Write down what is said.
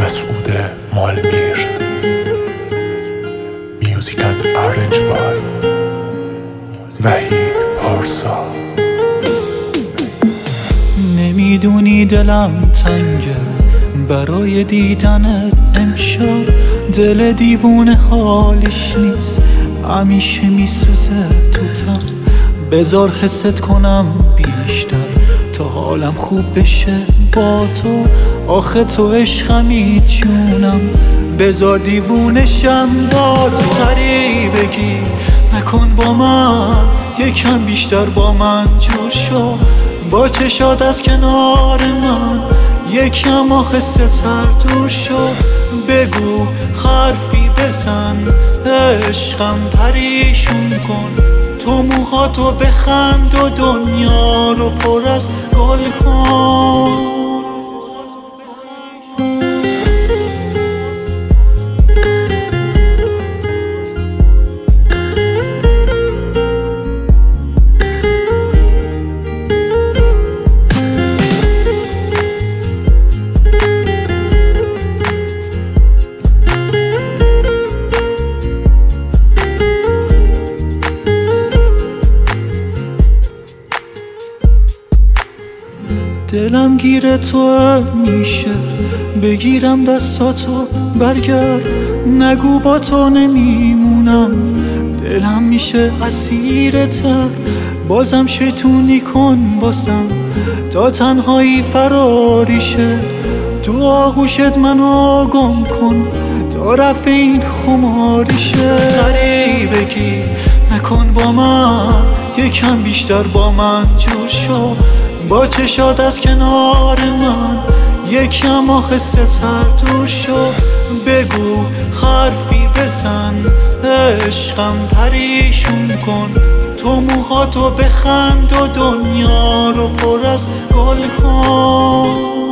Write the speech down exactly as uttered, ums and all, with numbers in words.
مسعود مالمیر. Music and arranged by وحید پارسا. نمیدونی دلم تنگه برای دیدنت امشب، دل دیوونه حالش نیست، همیشه میسوزه تو تن. بذار حست کنم بیشتر تا حالم خوب بشه با تو، آخه تو عشقمی جونم، بذار دیوونشم با تو. غریبگی نکن با من، یکم بیشتر با من جور شو، با چشات از کنار من یکم آهسته تر دور شو. بگو حرفی بزن، عشقم پریشون کن، تو موهاتو بخند و دنیا رو پر از گل کن. دلم گیره تو میشه، بگیرم دستاتو برگرد، نگو با تو نمیمونم، دلم میشه اسیرتر، بازم شیطونی کن باسم تا تنهایی فراریشه، تو آغوشت منو گم کن تا رفع این خماریشه. غریبگی نکن با من، یکم بیشتر با من جور شو، با چشات از کنار من یکم آهسته تر دور شو. بگو حرفی بزن، عشقم پریشون کن، تو موهاتو بخند و دنیا رو پر از گل کن.